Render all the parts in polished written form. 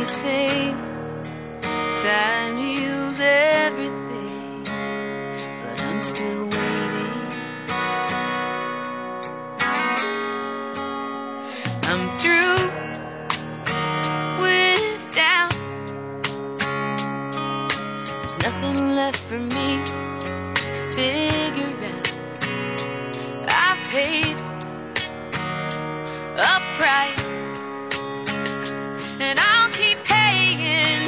the same. Time heals everything, but I'm still waiting. I'm through with doubt. There's nothing left for me to figure out. I've paid a price, and I'll keep paying.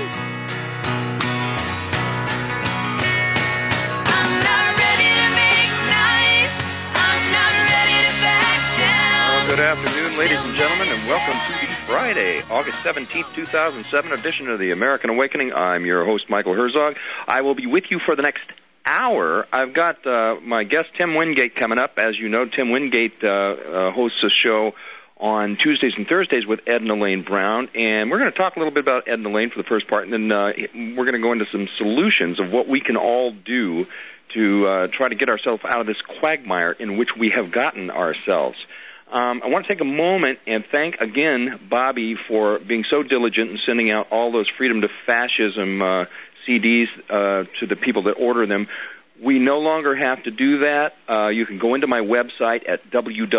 I'm not ready to make nice. I'm not ready to back down. Well, good afternoon, ladies and gentlemen, and welcome to the Friday, August 17th, 2007 edition of the American Awakening. I'm your host, Michael Herzog. I will be with you for the next hour. I've got my guest, Tim Wingate, coming up. As you know, Tim Wingate hosts a show on Tuesdays and Thursdays with Edna Lane Brown, and we're going to talk a little bit about Edna Lane for the first part, and then we're going to go into some solutions of what we can all do to try to get ourselves out of this quagmire in which we have gotten ourselves. I want to take a moment and thank again Bobby for being so diligent in sending out all those Freedom to Fascism CDs to the people that order them. We no longer have to do that. You can go into my website at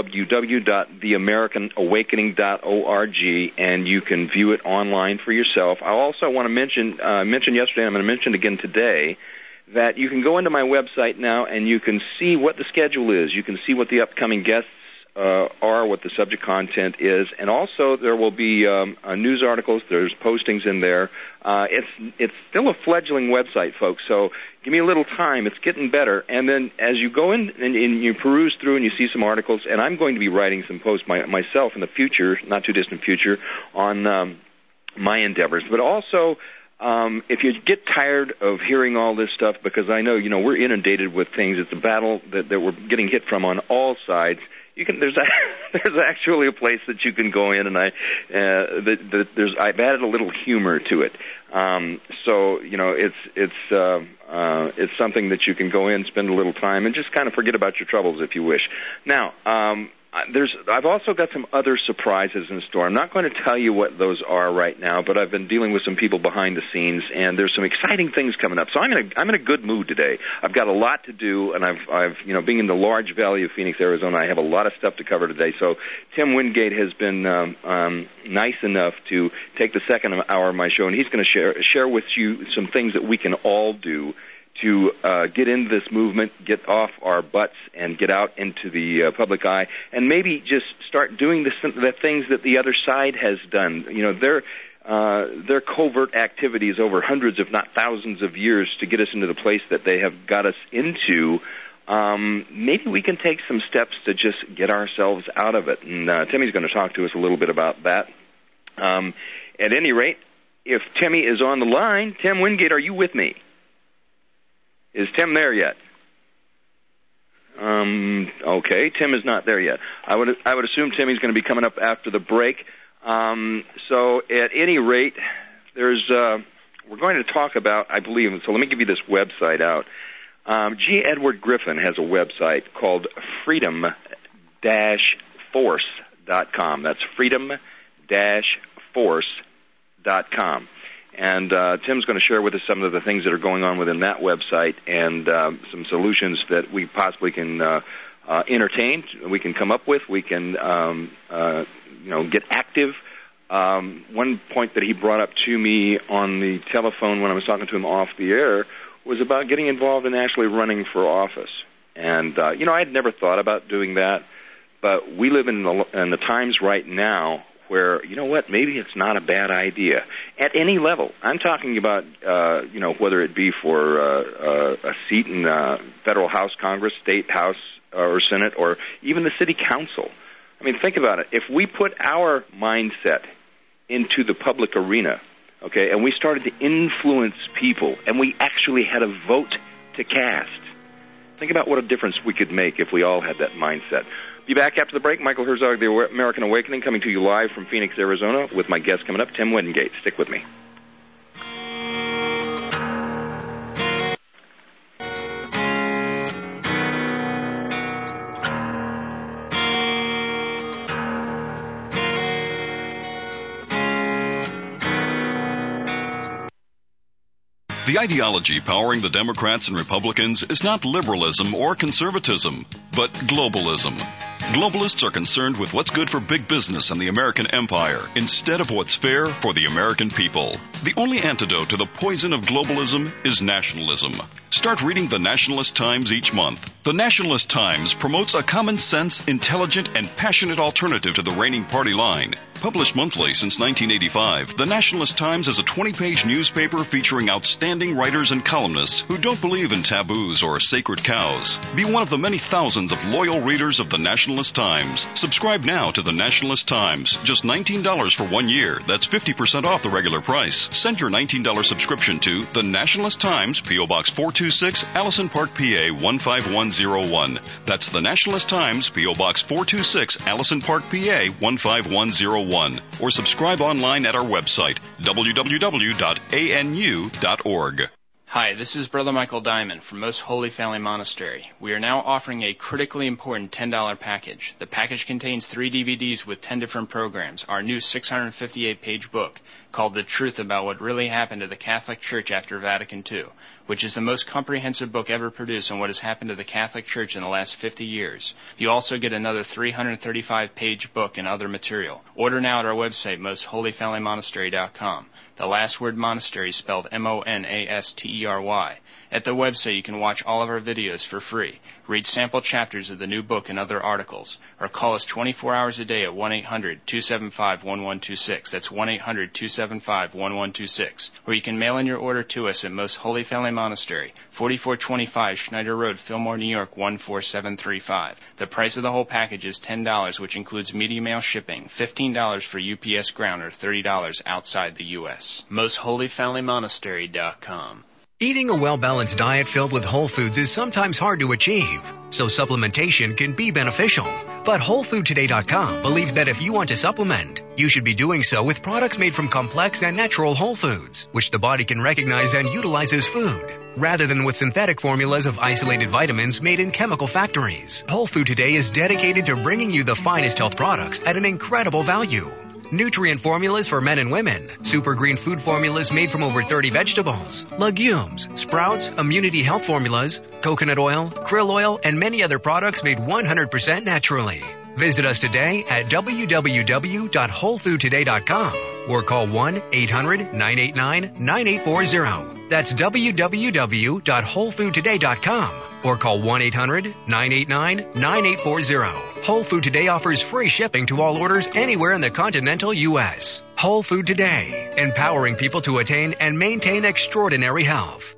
www.theamericanawakening.org, and you can view it online for yourself. I also want to mention yesterday, I'm going to mention again today, that you can go into my website now and you can see what the schedule is. You can see what the upcoming guests are, what the subject content is, and also there will be news articles. There's postings in there. It's still a fledgling website, folks, so give me a little time. It's getting better. And then as you go in and you peruse through and you see some articles, and I'm going to be writing some posts myself in the future, not too distant future, on my endeavors. But also, if you get tired of hearing all this stuff, because I know, we're inundated with things. It's a battle that we're getting hit from on all sides. There's actually a place that you can go in, and I've added a little humor to it. So it's something that you can go in, spend a little time, and just kind of forget about your troubles if you wish. Now, I've also got some other surprises in store. I'm not going to tell you what those are right now, but I've been dealing with some people behind the scenes, and there's some exciting things coming up. So I'm in a good mood today. I've got a lot to do, and I've being in the large valley of Phoenix, Arizona, I have a lot of stuff to cover today. So Tim Wingate has been nice enough to take the second hour of my show, and he's going to share with you some things that we can all do to get into this movement, get off our butts, and get out into the public eye, and maybe just start doing the things that the other side has done. Their covert activities over hundreds, if not thousands of years to get us into the place that they have got us into. Maybe we can take some steps to just get ourselves out of it. And Timmy's going to talk to us a little bit about that. At any rate, if Timmy is on the line, Tim Wingate, are you with me? Is Tim there yet? Okay, Tim is not there yet. I would assume Timmy's going to be coming up after the break. So at any rate, we're going to talk about, I believe, so let me give you this website out. G. Edward Griffin has a website called freedom-force.com. That's freedom-force.com. And Tim's going to share with us some of the things that are going on within that website and some solutions that we possibly can entertain, we can come up with, we can get active. One point that he brought up to me on the telephone when I was talking to him off the air was about getting involved in actually running for office. And, I had never thought about doing that, but we live in the times right now where, maybe it's not a bad idea at any level. I'm talking about, whether it be for a seat in federal House, Congress, state House, or Senate, or even the city council. I mean, think about it. If we put our mindset into the public arena, okay, and we started to influence people, and we actually had a vote to cast, think about what a difference we could make if we all had that mindset. Be back after the break. Michael Herzog, the American Awakening, coming to you live from Phoenix, Arizona, with my guest coming up, Tim Wingate. Stick with me. The ideology powering the Democrats and Republicans is not liberalism or conservatism, but globalism. Globalists are concerned with what's good for big business and the American empire instead of what's fair for the American people. The only antidote to the poison of globalism is nationalism. Start reading the Nationalist Times each month. The Nationalist Times promotes a common sense, intelligent, and passionate alternative to the reigning party line. Published monthly since 1985, the Nationalist Times is a 20-page newspaper featuring outstanding writers and columnists who don't believe in taboos or sacred cows. Be one of the many thousands of loyal readers of the Nationalist Times. Subscribe now to the Nationalist Times. Just $19 for 1 year. That's 50% off the regular price. Send your $19 subscription to the Nationalist Times, P.O. Box 426, Allison Park, PA 15101. That's the Nationalist Times, P.O. Box 426, Allison Park, PA 15101. Or subscribe online at our website, www.anu.org. Hi, this is Brother Michael Diamond from Most Holy Family Monastery. We are now offering a critically important $10 package. The package contains 3 DVDs with 10 different programs, our new 658-page book called The Truth About What Really Happened to the Catholic Church After Vatican II, which is the most comprehensive book ever produced on what has happened to the Catholic Church in the last 50 years. You also get another 335-page book and other material. Order now at our website, mostholyfamilymonastery.com. The last word monastery is spelled M-O-N-A-S-T-E-R-Y. At the website, you can watch all of our videos for free, read sample chapters of the new book and other articles, or call us 24 hours a day at 1-800-275-1126. That's 1-800-275-1126. Or you can mail in your order to us at Most Holy Family Monastery, 4425 Schneider Road, Fillmore, New York, 14735. The price of the whole package is $10, which includes media mail shipping, $15 for UPS ground, or $30 outside the U.S. MostHolyFamilyMonastery.com. Eating a well-balanced diet filled with whole foods is sometimes hard to achieve, so supplementation can be beneficial. But WholeFoodToday.com believes that if you want to supplement, you should be doing so with products made from complex and natural whole foods, which the body can recognize and utilize as food, rather than with synthetic formulas of isolated vitamins made in chemical factories. Whole Food Today is dedicated to bringing you the finest health products at an incredible value. Nutrient formulas for men and women, super green food formulas made from over 30 vegetables, legumes, sprouts, immunity health formulas, coconut oil, krill oil, and many other products made 100% naturally. Visit us today at www.wholefoodtoday.com or call 1-800-989-9840. That's www.wholefoodtoday.com or call 1-800-989-9840. Whole Food Today offers free shipping to all orders anywhere in the continental U.S. Whole Food Today, empowering people to attain and maintain extraordinary health.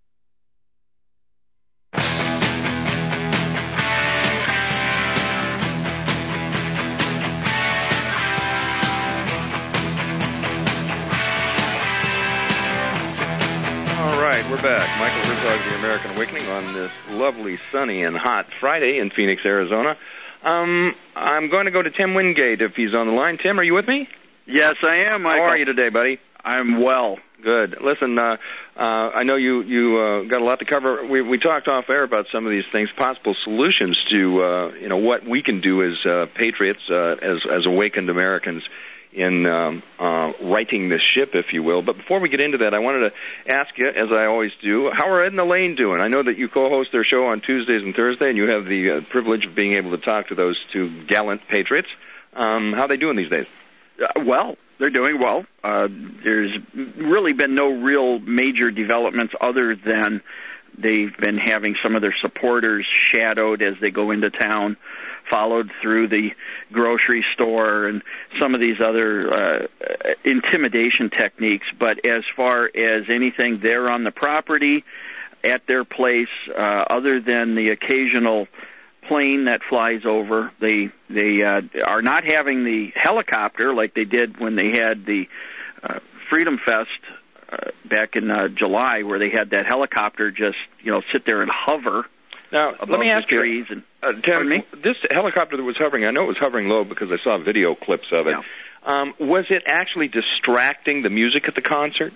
We're back. Michael Herzog, The American Awakening, on this lovely, sunny, and hot Friday in Phoenix, Arizona. I'm going to go to Tim Wingate if he's on the line. Tim, are you with me? Yes, I am, Michael. How are you today, buddy? I'm well. Good. Listen, I know you got a lot to cover. We talked off air about some of these things, possible solutions to what we can do as patriots, as awakened Americans, in righting this ship, if you will. But before we get into that, I wanted to ask you, as I always do, how are Ed and Elaine doing? I know that you co-host their show on Tuesdays and Thursdays, and you have the privilege of being able to talk to those two gallant patriots. How are they doing these days? Well, they're doing well. There's really been no real major developments other than they've been having some of their supporters shadowed as they go into town, followed through the grocery store and some of these other intimidation techniques. But as far as anything there on the property, at their place, other than the occasional plane that flies over, they are not having the helicopter like they did when they had the Freedom Fest back in July, where they had that helicopter just sit there and hover. Now, let me ask you, Tim, this helicopter that was hovering, I know it was hovering low because I saw video clips of it. Yeah. Was it actually distracting the music at the concert?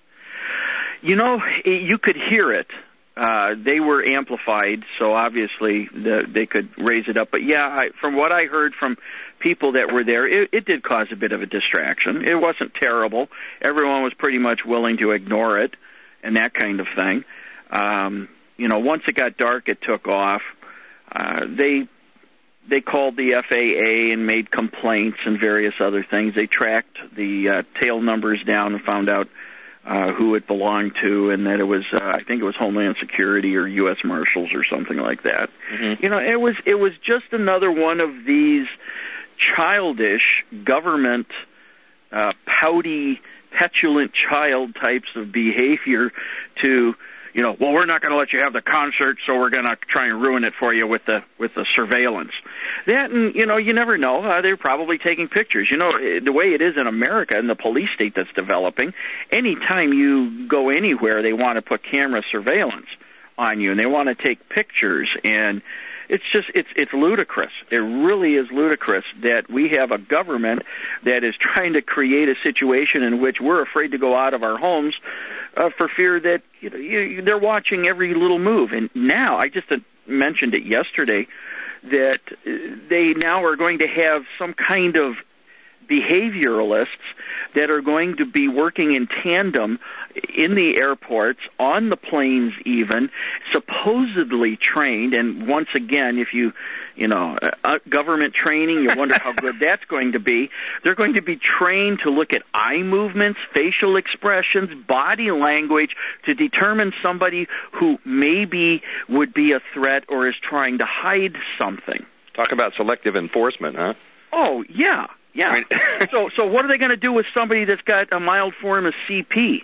You could hear it. They were amplified, so obviously they could raise it up. But yeah, from what I heard from people that were there, it did cause a bit of a distraction. It wasn't terrible. Everyone was pretty much willing to ignore it. and that kind of thing. Once it got dark, it took off. They called the FAA and made complaints and various other things. They tracked the tail numbers down and found out who it belonged to, and that it was, I think it was Homeland Security or U.S. Marshals or something like that. Mm-hmm. It was just another one of these childish government, pouty, petulant child types of behavior to, well, we're not going to let you have the concert, so we're going to try and ruin it for you with the surveillance. That, and, you never know. They're probably taking pictures. The way it is in America, in the police state that's developing, anytime you go anywhere, they want to put camera surveillance on you, and they want to take pictures, and it's ludicrous. It really is ludicrous that we have a government that is trying to create a situation in which we're afraid to go out of our homes for fear that they're watching every little move. And now, I just mentioned it yesterday, that they now are going to have some kind of behavioralists that are going to be working in tandem in the airports, on the planes even, supposedly trained. And once again, if government training, you wonder how good that's going to be. They're going to be trained to look at eye movements, facial expressions, body language to determine somebody who maybe would be a threat or is trying to hide something. Talk about selective enforcement, huh? Oh, yeah. Yeah. So what are they going to do with somebody that's got a mild form of CP?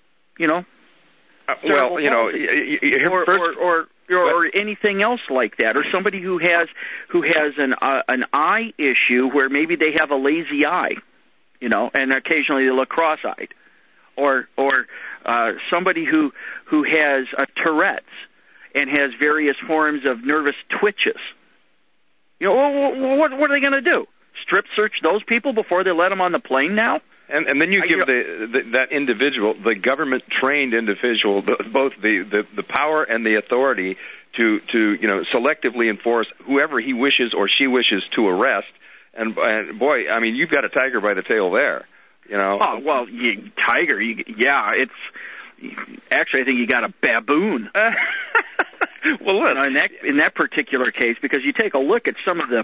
Or anything else like that, or somebody who has an eye issue where maybe they have a lazy eye, and occasionally they look cross-eyed, or somebody who has a Tourette's and has various forms of nervous twitches. What are they going to do? Strip search those people before they let them on the plane now? And then you give that individual, the government-trained individual, both the power and the authority to selectively enforce whoever he wishes or she wishes to arrest. And boy, I mean, you've got a tiger by the tail there. Oh well, tiger. It's actually, I think you got a baboon. Well, look, in that particular case, because you take a look at some of the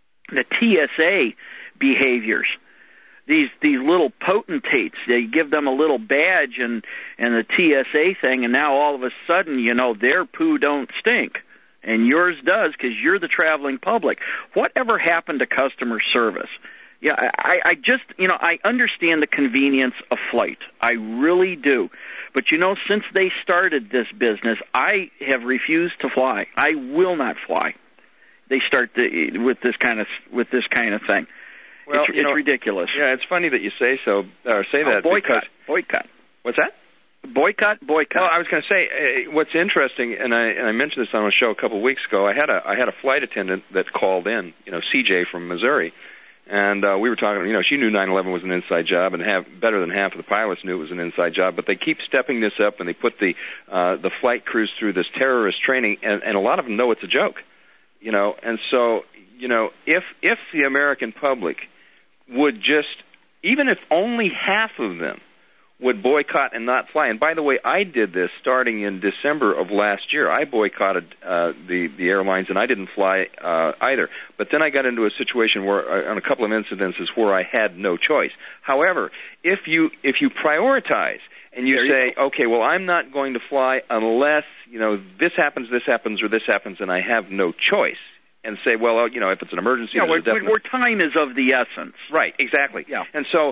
TSA behaviors. These little potentates, they give them a little badge and the TSA thing, and now all of a sudden, their poo don't stink, and yours does because you're the traveling public. Whatever happened to customer service? Yeah, I just, I understand the convenience of flight. I really do. But, since they started this business, I have refused to fly. I will not fly. They start with this kind of thing. Well, it's ridiculous. Yeah, it's funny that you say so, or say that. Boycott. What's that? Boycott. Well, I was going to say what's interesting, and I mentioned this on a show a couple of weeks ago. I had a flight attendant that called in, CJ from Missouri, and we were talking. She knew 9/11 was an inside job, and better than half of the pilots knew it was an inside job. But they keep stepping this up, and they put the flight crews through this terrorist training, and a lot of them know it's a joke. And so if the American public would just, even if only half of them would boycott and not fly. And by the way, I did this starting in December of last year. I boycotted the airlines, and I didn't fly either. But then I got into a situation where, on a couple of incidences, where I had no choice. However, if you prioritize and you say, okay, well, I'm not going to fly unless this happens, or this happens, and I have no choice. And say, well, if it's an emergency, where time is of the essence. Right, exactly. Yeah. And so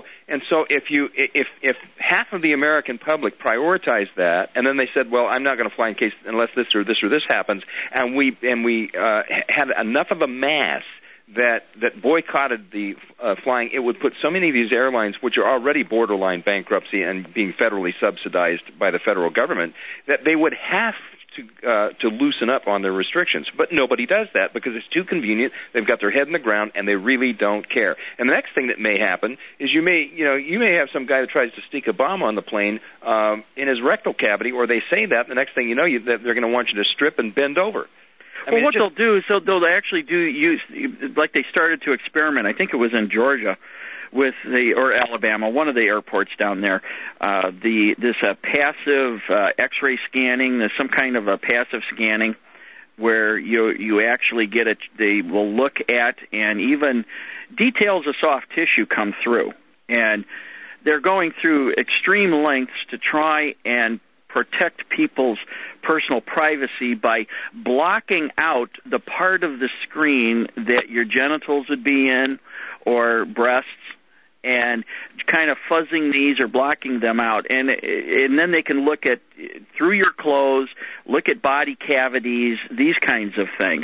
if half of the American public prioritized that, and then they said, well, I'm not going to fly unless this or this happens, and we had enough of a mass that boycotted the flying, it would put so many of these airlines, which are already borderline bankruptcy and being federally subsidized by the federal government, that they would have to loosen up on their restrictions. But nobody does that because it's too convenient. They've got their head in the ground, and they really don't care. And the next thing that may happen is you may have some guy that tries to sneak a bomb on the plane in his rectal cavity, or they say that, and the next thing you know, they're going to want you to strip and bend over. What they'll do is they'll actually use, like they started to experiment, I think it was in Georgia, or Alabama, one of the airports down there, this passive X-ray scanning. There's some kind of a passive scanning where you actually get it. They will look at, and even details of soft tissue come through, and they're going through extreme lengths to try and protect people's personal privacy by blocking out the part of the screen that your genitals would be in or breasts, and kind of fuzzing these or blocking them out. And then they can look at through your clothes, look at body cavities, these kinds of things.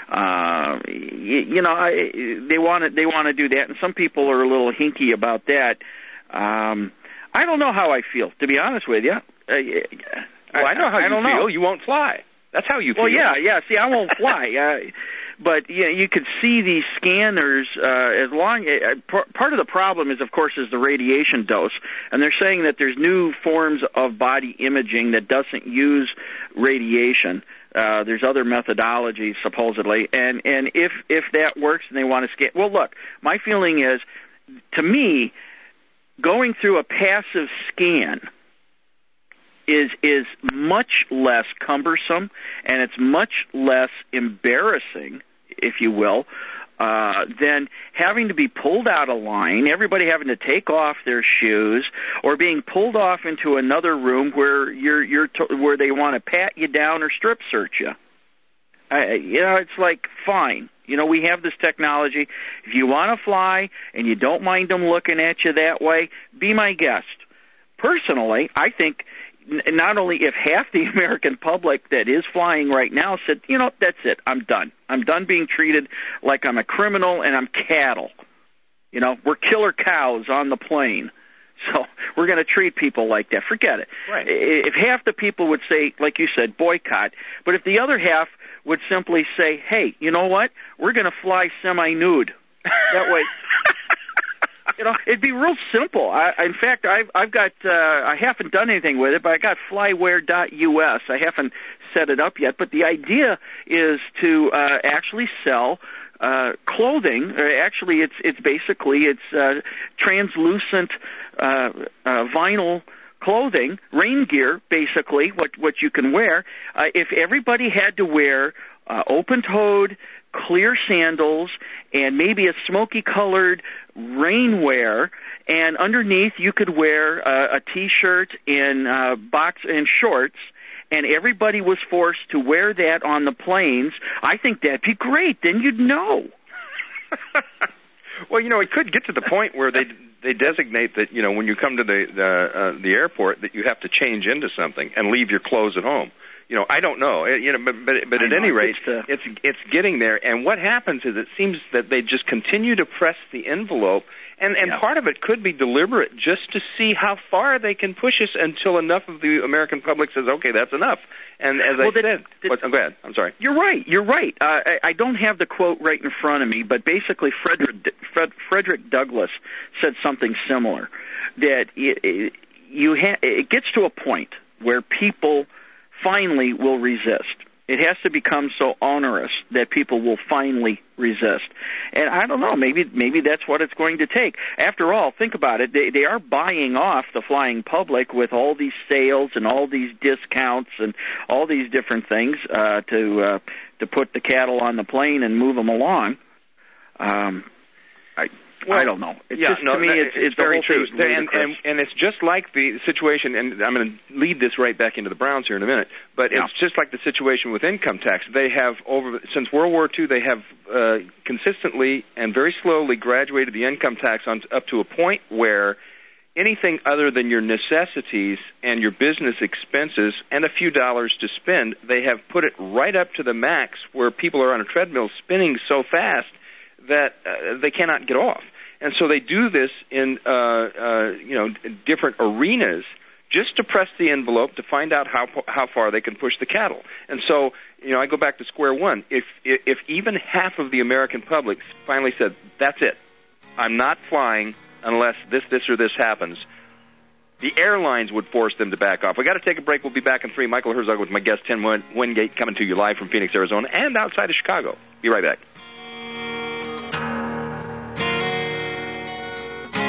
They want to do that, and some people are a little hinky about that. I don't know how I feel, to be honest with you. Well, I know how you feel. You won't fly. That's how you feel. Well, yeah. See, I won't fly. But you could see these scanners. Part of the problem is, of course, is the radiation dose, and they're saying that there's new forms of body imaging that doesn't use radiation. There's other methodologies supposedly, and if that works and they want to scan. Well, look, my feeling is, to me, going through a passive scan is much less cumbersome, and it's much less embarrassing, if you will, than having to be pulled out of line, everybody having to take off their shoes, or being pulled off into another room where where they want to pat you down or strip search you. It's like, fine. We have this technology. If you want to fly and you don't mind them looking at you that way, be my guest. Personally, I think not only if half the American public that is flying right now said, that's it, I'm done. I'm done being treated like I'm a criminal and I'm cattle. We're killer cows on the plane. So we're going to treat people like that. Forget it. Right. If half the people would say, like you said, boycott, but if the other half would simply say, hey, you know what? We're going to fly semi-nude. That way, it'd be real simple. In fact, I've got, I haven't done anything with it, but I got flyware.us. I haven't set it up yet, but the idea is to actually sell clothing. Actually, it's basically translucent vinyl clothing, rain gear, basically, what you can wear. If everybody had to wear open-toed, clear sandals, and maybe a smoky-colored rainwear, and underneath you could wear a T-shirt and box and shorts, and everybody was forced to wear that on the planes, I think that'd be great. Then you'd know. Well, it could get to the point where they designate that when you come to the airport that you have to change into something and leave your clothes at home. I don't know. But at any rate, it's getting there. And what happens is it seems that they just continue to press the envelope, and part of it could be deliberate, just to see how far they can push us until enough of the American public says, okay, that's enough. And as I said, go ahead. I'm sorry. You're right. I don't have the quote right in front of me, but basically Frederick Douglass said something similar, that it gets to a point where people finally will resist. It has to become so onerous that people will finally resist. And I don't know, maybe that's what it's going to take. After all, think about it. They are buying off the flying public with all these sales and all these discounts and all these different things to put the cattle on the plane and move them along. I don't know. To me, it's very true. And it's just like the situation, and I'm going to lead this right back into the Browns here in a minute, but it's just like the situation with income tax. They have, since World War II, they have consistently and very slowly graduated the income tax up to a point where anything other than your necessities and your business expenses and a few dollars to spend, they have put it right up to the max, where people are on a treadmill spinning so fast that they cannot get off. And so they do this in different arenas just to press the envelope to find out how far they can push the cattle. And so, I go back to square one. If even half of the American public finally said, that's it, I'm not flying unless this, or this happens, the airlines would force them to back off. We got to take a break. We'll be back in 3. Michael Herzog with my guest, Tim Wingate, coming to you live from Phoenix, Arizona, and outside of Chicago. Be right back.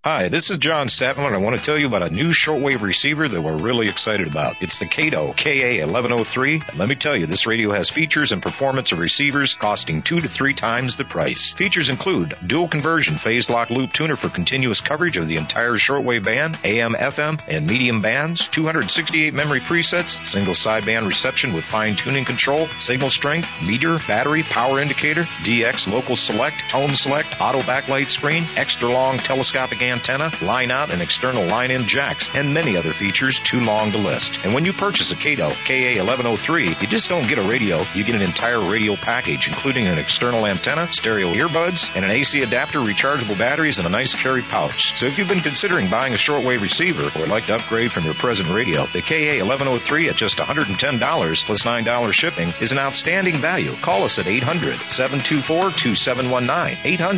Hi, this is John Statman, and I want to tell you about a new shortwave receiver that we're really excited about. It's the Kato KA1103, and let me tell you, this radio has features and performance of receivers costing 2 to 3 times the price. Features include dual conversion phase lock loop tuner for continuous coverage of the entire shortwave band, AM, FM, and medium bands, 268 memory presets, single sideband reception with fine-tuning control, signal strength, meter, battery, power indicator, DX local select, tone select, auto backlight screen, extra long telescopic antenna, line out and external line in jacks, and many other features too long to list. And when you purchase a Kato KA1103, you just don't get a radio, you get an entire radio package, including an external antenna, stereo earbuds, and an AC adapter, rechargeable batteries, and a nice carry pouch. So if you've been considering buying a shortwave receiver or would like to upgrade from your present radio, the KA1103 at just $110 plus $9 shipping is an outstanding value. Call us at 800-724-2719.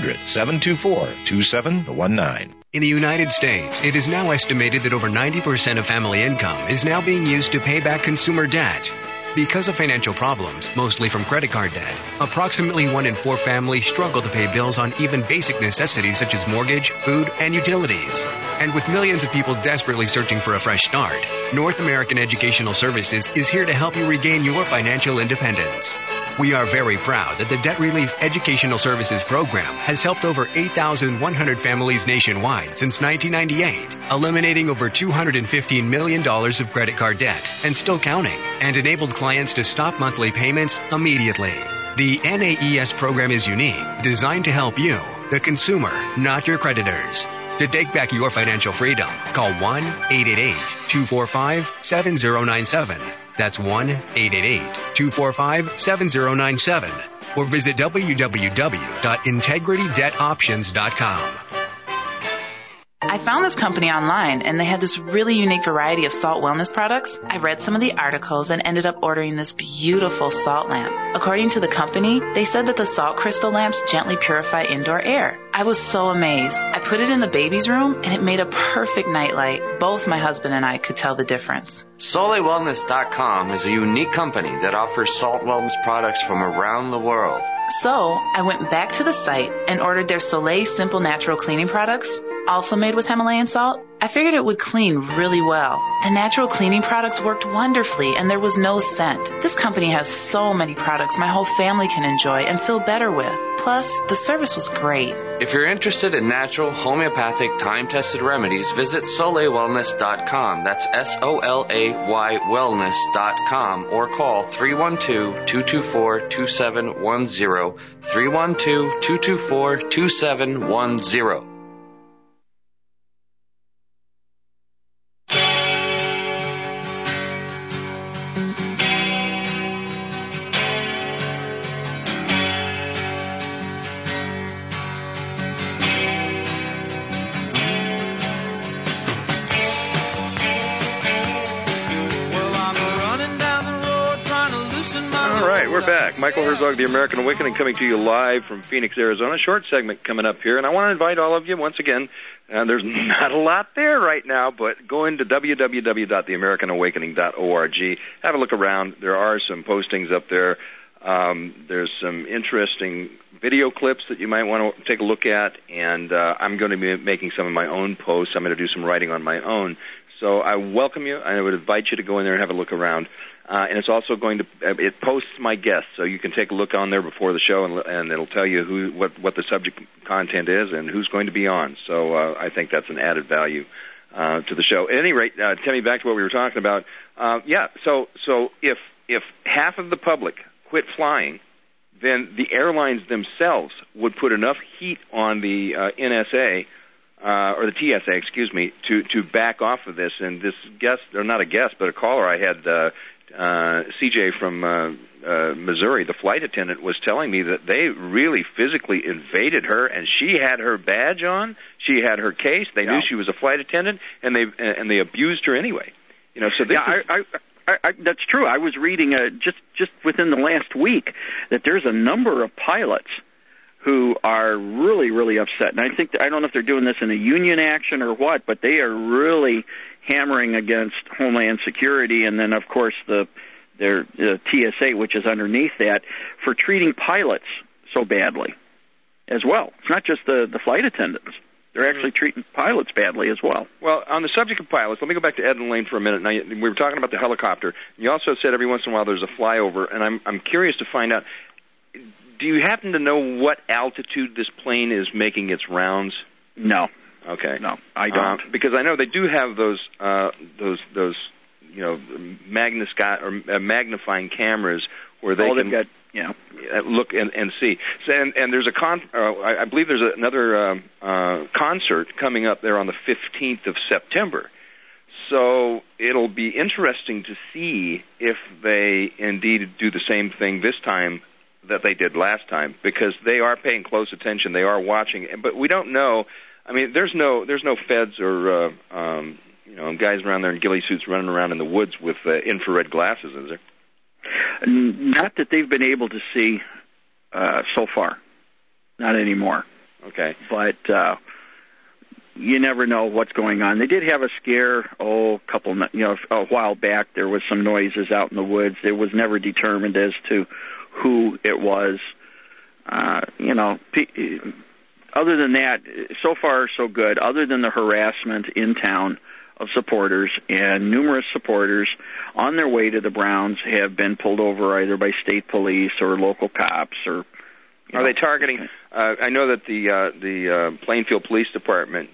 800-724-2719. In the United States, it is now estimated that over 90% of family income is now being used to pay back consumer debt. Because of financial problems, mostly from credit card debt, approximately 1 in 4 families struggle to pay bills on even basic necessities such as mortgage, food, and utilities. And with millions of people desperately searching for a fresh start, North American Educational Services is here to help you regain your financial independence. We are very proud that the Debt Relief Educational Services Program has helped over 8,100 families nationwide since 1998, eliminating over $215 million of credit card debt and still counting, and enabled clients to stop monthly payments immediately. The NAES program is unique, designed to help you, the consumer, not your creditors. To take back your financial freedom, call 1-888-245-7097. That's 1-888-245-7097. Or visit www.integritydebtoptions.com. I found this company online, and they had this really unique variety of salt wellness products. I read some of the articles and ended up ordering this beautiful salt lamp. According to the company, they said that the salt crystal lamps gently purify indoor air. I was so amazed. I put it in the baby's room, and it made a perfect nightlight. Both my husband and I could tell the difference. SoleilWellness.com is a unique company that offers salt wellness products from around the world. So I went back to the site and ordered their Soleil Simple Natural Cleaning products, also made with Himalayan salt. I figured it would clean really well. The natural cleaning products worked wonderfully, and there was no scent. This company has so many products my whole family can enjoy and feel better with. Plus, the service was great. If you're interested in natural, homeopathic, time-tested remedies, visit SoleilWellness.com. That's SOLAY wellness.com, or call 312-224-2710, 312-224-2710. We're back. Michael Herzog, The American Awakening, coming to you live from Phoenix, Arizona. Short segment coming up here, and I want to invite all of you once again. There's not a lot there right now, but go into www.theamericanawakening.org. Have a look around. There are some postings up there. There's some interesting video clips that you might want to take a look at, and I'm going to be making some of my own posts. I'm going to do some writing on my own. So I welcome you. I would invite you to go in there and have a look around. And it's also going to, it posts my guests, so you can take a look on there before the show, and it'll tell you what the subject content is and who's going to be on. So I think that's an added value to the show. At any rate, Timmy, back to what we were talking about. So if half of the public quit flying, then the airlines themselves would put enough heat on the NSA, or the TSA, excuse me, to back off of this. And this guest, or not a guest, but a caller I had, CJ from Missouri, the flight attendant, was telling me that they really physically invaded her, and she had her badge on, she had her case, they knew she was a flight attendant, and they abused her anyway. You know, so this that's true. I was reading just within the last week that there's a number of pilots who are really, really upset. And I don't know if they're doing this in a union action or what, but they are really hammering against Homeland Security, and then, of course, their TSA, which is underneath that, for treating pilots so badly as well. It's not just the flight attendants. They're actually treating pilots badly as well. Well, on the subject of pilots, let me go back to Ed and Lane for a minute. Now, we were talking about the helicopter. You also said every once in a while there's a flyover, and I'm curious to find out, do you happen to know what altitude this plane is making its rounds? No. Okay. No, I don't. Because I know they do have those magnifying cameras where they can look and see. So, and there's I believe there's another concert coming up there on the 15th of September. So it'll be interesting to see if they indeed do the same thing this time that they did last time, because they are paying close attention. They are watching, but we don't know. I mean, there's no feds or guys around there in ghillie suits running around in the woods with infrared glasses, is there? Not that they've been able to see so far. Not anymore. Okay. But you never know what's going on. They did have a scare, a while back. There was some noises out in the woods. It was never determined as to who it was. Other than that, so far so good. Other than the harassment in town of supporters, and numerous supporters on their way to the Browns have been pulled over either by state police or local cops. Or are they targeting? I know that the Plainfield Police Department,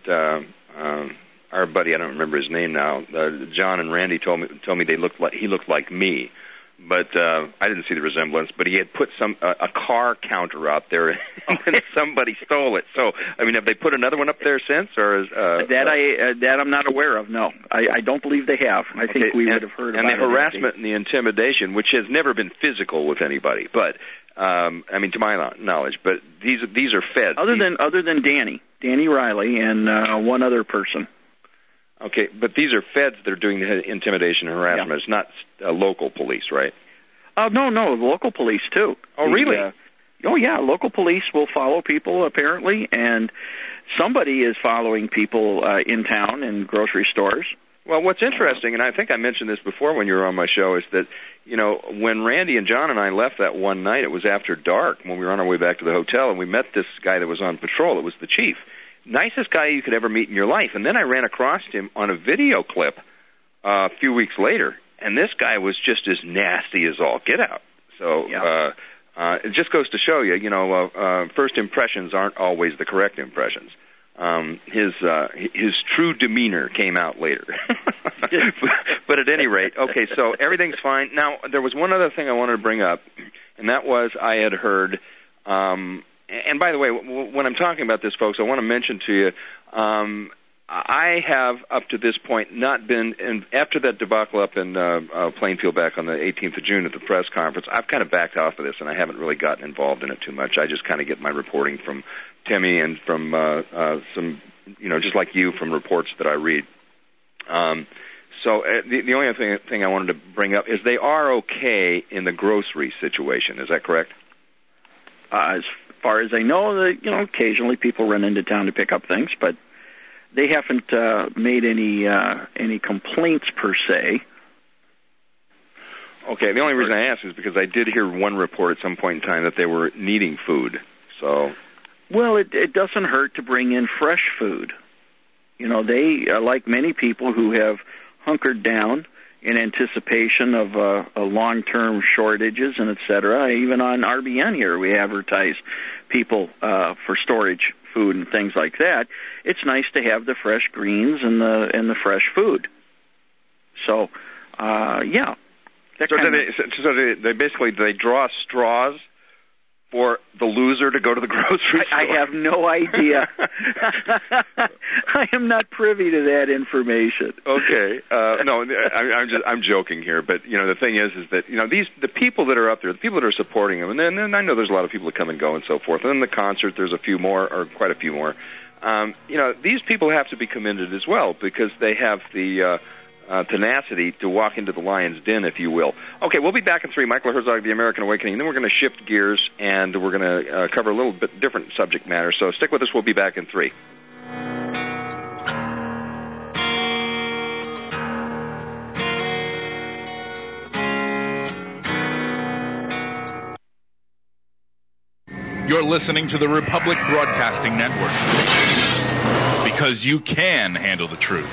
our buddy, I don't remember his name now, John and Randy told me he looked like me. But I didn't see the resemblance. But he had put a car counter out there, and somebody stole it. So, I mean, have they put another one up there since, or is that I'm not aware of? No, I don't believe they have. I think we would have heard about it. And the harassment and the intimidation, which has never been physical with anybody, but to my knowledge, but these are feds. Other than Danny Riley, and one other person. Okay, but these are feds that are doing the intimidation and harassment. Yeah. It's not local police, right? No, local police, too. Oh, really? Local police will follow people, apparently, and somebody is following people in town in grocery stores. Well, what's interesting, and I think I mentioned this before when you were on my show, is that, when Randy and John and I left that one night, it was after dark when we were on our way back to the hotel, and we met this guy that was on patrol. It was the chief. Nicest guy you could ever meet in your life. And then I ran across him on a video clip a few weeks later, and this guy was just as nasty as all get out. So it just goes to show you, first impressions aren't always the correct impressions. His true demeanor came out later. But at any rate, okay, so everything's fine. Now, there was one other thing I wanted to bring up, and that was I had heard... and by the way, when I'm talking about this, folks, I want to mention to you, I have, up to this point, not been, after that debacle up in Plainfield back on the 18th of June at the press conference, I've kind of backed off of this, and I haven't really gotten involved in it too much. I just kind of get my reporting from Timmy and from some, just like you, from reports that I read. So the only other thing I wanted to bring up is they are okay in the grocery situation. Is that correct? As far as I know, occasionally people run into town to pick up things, but they haven't made any complaints per se. Okay, the only reason I ask is because I did hear one report at some point in time that they were needing food. So, well, it doesn't hurt to bring in fresh food. They, like many people who have hunkered down in anticipation of long-term shortages and et cetera. Even on RBN here, we advertise people for storage food and things like that. It's nice to have the fresh greens and the fresh food. So, yeah. So they basically draw straws for the loser to go to the grocery store? I have no idea. I am not privy to that information. Okay. No, I'm joking here, but the thing is that the people that are up there, the people that are supporting them, and then I know there's a lot of people that come and go and so forth. And then the concert, there's a few more, or quite a few more. These people have to be commended as well because they have the tenacity to walk into the lion's den, if you will. Okay, we'll be back in 3. Michael Herzog, The American Awakening. Then we're going to shift gears, and we're going to cover a little bit different subject matter. So stick with us. We'll be back in 3. You're listening to the Republic Broadcasting Network. because you can handle the truth.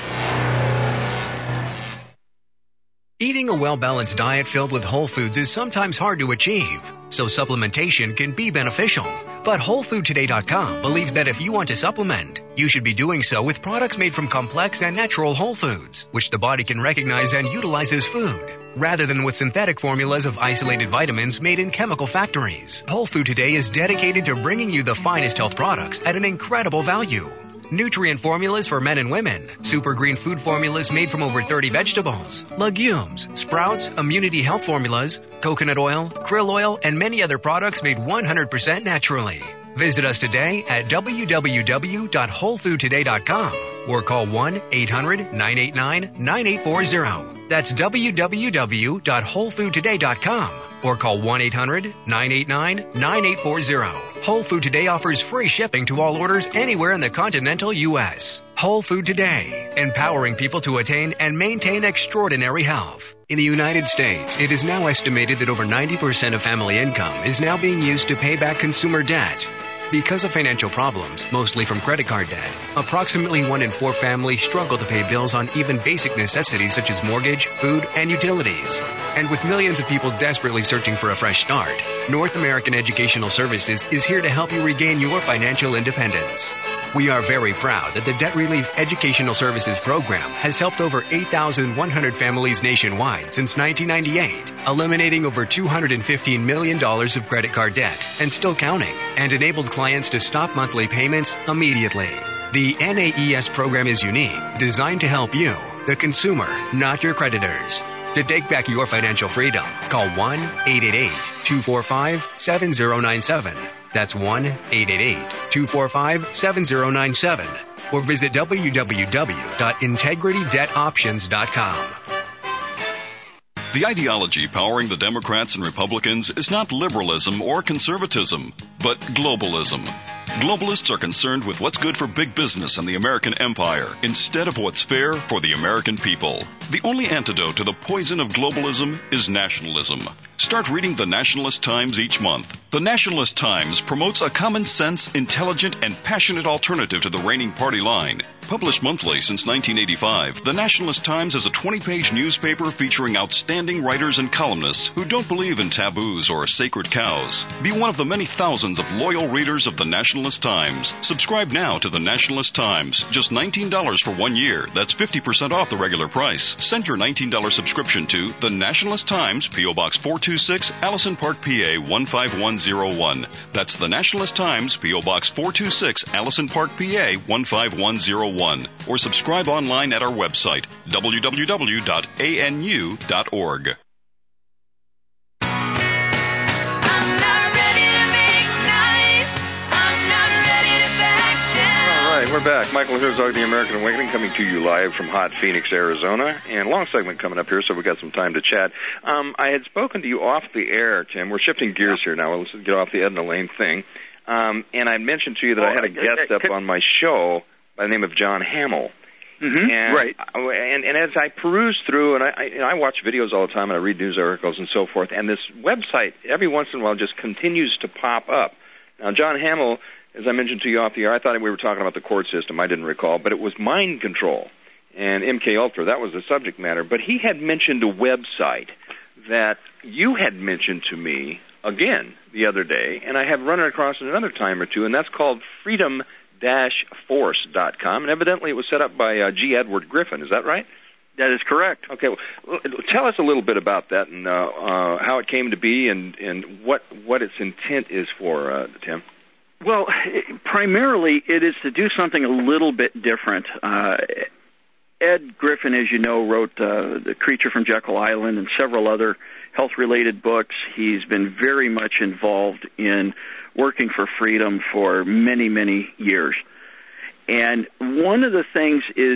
Eating a well-balanced diet filled with whole foods is sometimes hard to achieve, so supplementation can be beneficial. But WholeFoodToday.com believes that if you want to supplement, you should be doing so with products made from complex and natural whole foods, which the body can recognize and utilize as food, rather than with synthetic formulas of isolated vitamins made in chemical factories. Whole Food Today is dedicated to bringing you the finest health products at an incredible value. Nutrient formulas for men and women, super green food formulas made from over 30 vegetables, legumes, sprouts, immunity health formulas, coconut oil, krill oil, and many other products made 100% naturally. Visit us today at www.wholefoodtoday.com or call 1-800-989-9840. That's www.wholefoodtoday.com or call 1-800-989-9840. Whole Food Today offers free shipping to all orders anywhere in the continental U.S. Whole Food Today, empowering people to attain and maintain extraordinary health. In the United States, it is now estimated that over 90% of family income is now being used to pay back consumer debt. Because of financial problems, mostly from credit card debt, approximately 1 in 4 families struggle to pay bills on even basic necessities such as mortgage, food, and utilities. And with millions of people desperately searching for a fresh start, North American Educational Services is here to help you regain your financial independence. We are very proud that the Debt Relief Educational Services Program has helped over 8,100 families nationwide since 1998, eliminating over $215 million of credit card debt and still counting, and enabled clients to stop monthly payments immediately. The NAES program is unique, designed to help you, the consumer, not your creditors. To take back your financial freedom, call 1-888-245-7097. That's 1-888-245-7097. Or visit www.integritydebtoptions.com. The ideology powering the Democrats and Republicans is not liberalism or conservatism, but globalism. Globalists are concerned with what's good for big business and the American empire instead of what's fair for the American people. The only antidote to the poison of globalism is nationalism. Start reading the Nationalist Times each month. The Nationalist Times promotes a common sense, intelligent, and passionate alternative to the reigning party line. Published monthly since 1985, the Nationalist Times is a 20-page newspaper featuring outstanding writers and columnists who don't believe in taboos or sacred cows. Be one of the many thousands of loyal readers of the Nationalist Times. Subscribe now to the Nationalist Times. Just $19 for 1 year. That's 50% off the regular price. Send your $19 subscription to the Nationalist Times, P.O. Box 426, Allison Park, PA 15101. That's the Nationalist Times, P.O. Box 426, Allison Park, PA 15101. Or subscribe online at our website, www.anu.org. We're back. Michael Herzog, The American Awakening, coming to you live from hot Phoenix, Arizona. And long segment coming up here, so we've got some time to chat. I had spoken to you off the air, Tim. We're shifting gears here now. Let's get off the Edna Lane thing. And I mentioned to you that I had a guest up on my show by the name of John Hamill. Mm-hmm. And, right. And as I peruse through, and I watch videos all the time, and I read news articles and so forth, and this website every once in a while just continues to pop up. Now, John Hamill, as I mentioned to you off the air, I thought we were talking about the court system. I didn't recall, but it was mind control and MKUltra. That was the subject matter. But he had mentioned a website that you had mentioned to me again the other day, and I have run it across it another time or two, and that's called freedom-force.com. And evidently it was set up by G. Edward Griffin. Is that right? That is correct. Okay, well, tell us a little bit about that and how it came to be and what its intent is for, Tim. Well, primarily it is to do something a little bit different. Ed Griffin, as you know, wrote The Creature from Jekyll Island and several other health-related books. He's been very much involved in working for freedom for many, many years. And one of the things is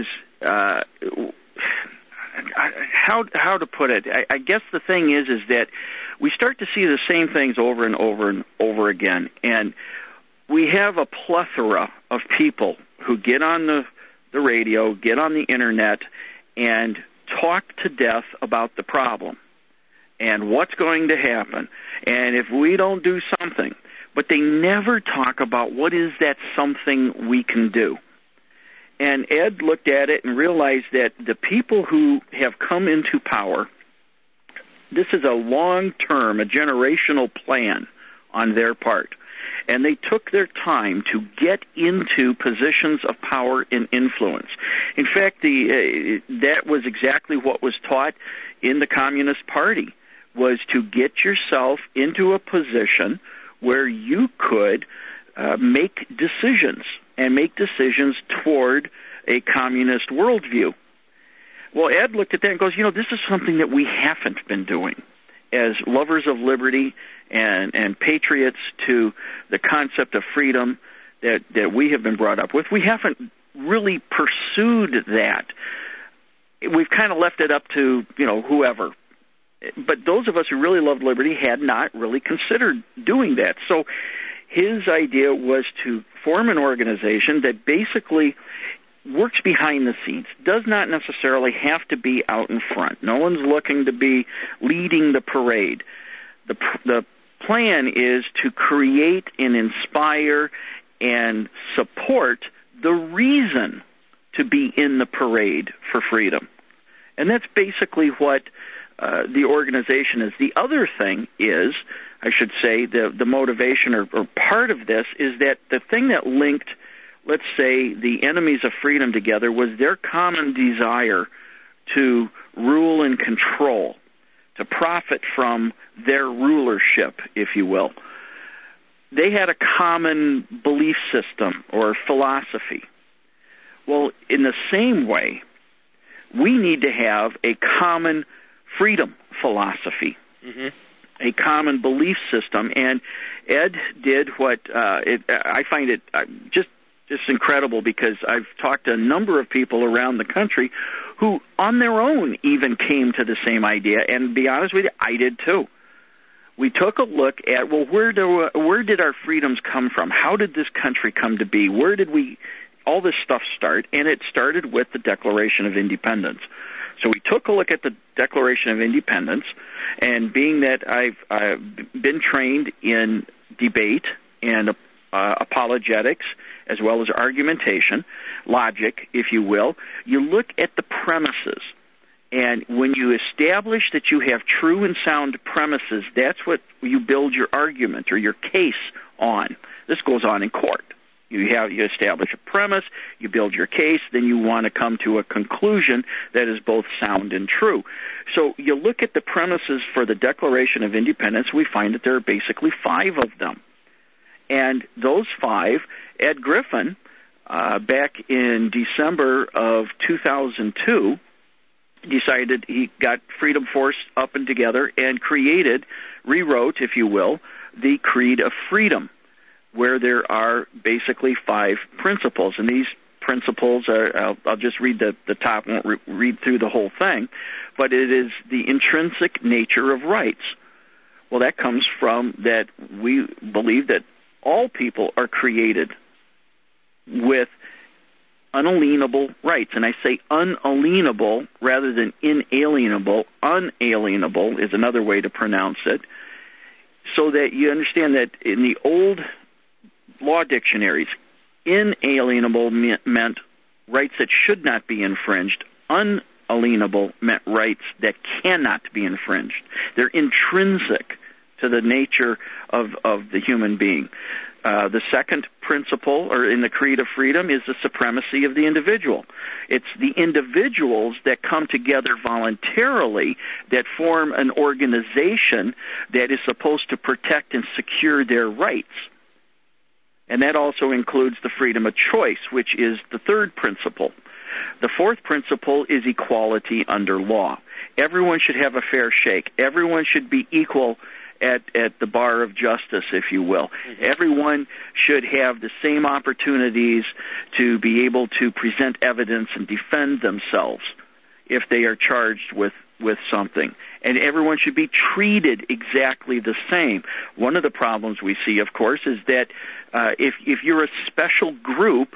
how to put it. I guess the thing is that we start to see the same things over and over and over again. And we have a plethora of people who get on the radio, get on the Internet, and talk to death about the problem and what's going to happen. And if we don't do something, but they never talk about what is that something we can do. And Ed looked at it and realized that the people who have come into power, this is a long-term, a generational plan on their part. And they took their time to get into positions of power and influence. In fact, that was exactly what was taught in the Communist Party, was to get yourself into a position where you could make decisions, and make decisions toward a communist worldview. Well, Ed looked at that and goes, this is something that we haven't been doing. As lovers of liberty and patriots to the concept of freedom that we have been brought up with, we haven't really pursued that. We've kind of left it up to, whoever. But those of us who really loved liberty had not really considered doing that. So his idea was to form an organization that basically works behind the scenes, does not necessarily have to be out in front. No one's looking to be leading the parade. The plan is to create and inspire and support the reason to be in the parade for freedom. And that's basically what the organization is. The other thing is, I should say, the motivation or part of this is that the thing that linked, let's say, the enemies of freedom together was their common desire to rule and control, to profit from their rulership, if you will. They had a common belief system or philosophy. Well, in the same way, we need to have a common freedom philosophy, a common belief system. And Ed did what I find it just incredible, because I've talked to a number of people around the country who on their own even came to the same idea, and to be honest with you, I did too. We took a look at, well, where did our freedoms come from? How did this country come to be? Where did all this stuff start? And it started with the Declaration of Independence. So we took a look at the Declaration of Independence, and being that I've been trained in debate and apologetics, as well as argumentation, logic, if you will, you look at the premises. And when you establish that you have true and sound premises, that's what you build your argument or your case on. This goes on in court. You establish a premise, you build your case, then you want to come to a conclusion that is both sound and true. So you look at the premises for the Declaration of Independence, we find that there are basically 5 of them. And those 5, Ed Griffin, back in December of 2002, decided he got Freedom Force up and together and rewrote, if you will, the Creed of Freedom, where there are basically 5 principles. And these principles are, I'll just read the top, won't read through the whole thing, but it is the intrinsic nature of rights. Well, that comes from that we believe that all people are created with unalienable rights. And I say unalienable rather than inalienable. Unalienable is another way to pronounce it, so that you understand that in the old law dictionaries, inalienable meant rights that should not be infringed. Unalienable meant rights that cannot be infringed. They're intrinsic to the nature of the human being. The second principle, or in the Creed of Freedom, is the supremacy of the individual. It's the individuals that come together voluntarily that form an organization that is supposed to protect and secure their rights. And that also includes the freedom of choice, which is the third principle. The fourth principle is equality under law. Everyone should have a fair shake. Everyone should be equal at the bar of justice, if you will. Mm-hmm. Everyone should have the same opportunities to be able to present evidence and defend themselves if they are charged with something. And everyone should be treated exactly the same. One of the problems we see, of course, is that if you're a special group,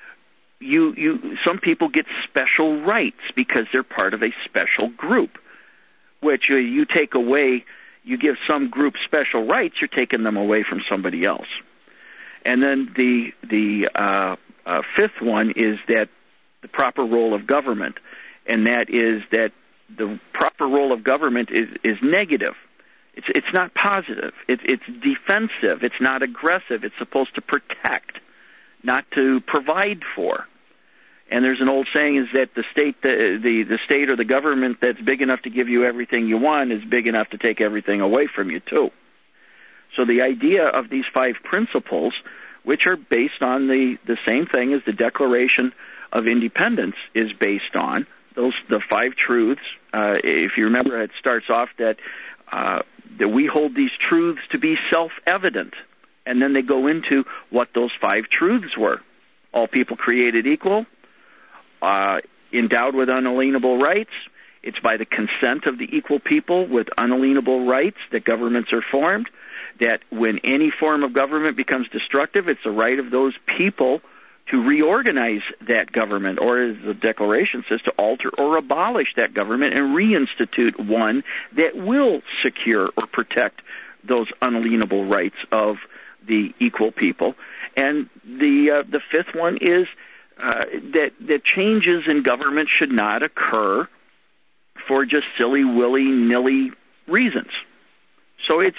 some people get special rights because they're part of a special group, which you take away. You give some group special rights, you're taking them away from somebody else. And then the fifth one is that the proper role of government, and that is that the proper role of government is negative. It's not positive. It's defensive. It's not aggressive. It's supposed to protect, not to provide for. And there's an old saying is that the state or the government that's big enough to give you everything you want is big enough to take everything away from you too. So the idea of these 5 principles, which are based on the same thing as the Declaration of Independence is based on, the 5 truths. If you remember, it starts off that we hold these truths to be self-evident, and then they go into what those 5 truths were. All people created equal, endowed with unalienable rights. It's by the consent of the equal people with unalienable rights that governments are formed, that when any form of government becomes destructive, it's the right of those people to reorganize that government, or as the Declaration says, to alter or abolish that government and reinstitute one that will secure or protect those unalienable rights of the equal people. And the 5th one is that changes in government should not occur for just silly, willy-nilly reasons. So that's